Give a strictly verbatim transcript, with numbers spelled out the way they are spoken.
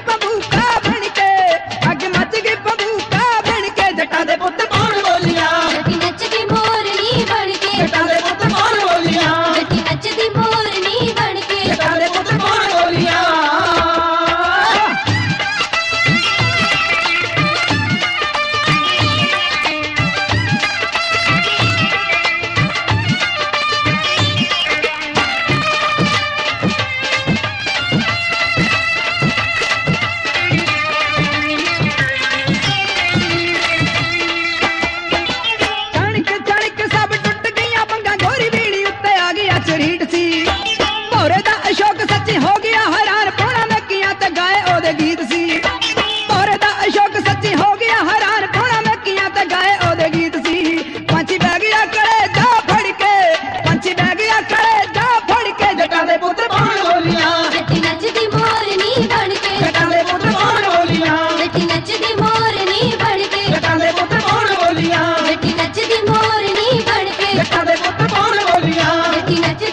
बबूका बन के, अग मच गई बबूका बन के, जटां दे पुत्त कौन बोलिया, जटी नचदी मोरनी बन के, जटां दे पुत्त कौन बोलिया, जटी नचदी मोरनी बन के, जटां दे पुत्त कौन बोलिया। कणक चणक सब टुट गईयां पंगा, गोरी बीड़ी उत्ते आ गया चरीट सी, भौरे दा अशोक सच्ची हो गया हैरान, पौना नक्कियां ते गाए ओदे गीत सी, भौरे दा अशोक सच्ची हो गया हैरान, पौना नक्कियां ते गाए ओदे गीत सी। पंछी बह गया कड़े जा फड़ के, पंछी बह गया कड़े जा फड़ के, जटां दे पुत्त कौन बोलिया, जटी नचदी मोरनी बन के, जटां दे पुत्त कौन बोलिया, जटी नचदी मोरनी बन के, जटां दे पुत्त कौन बोलिया, जटी नचदी मोरनी बन के, जटां दे पुत्त कौन बोलिया। जटी नचदी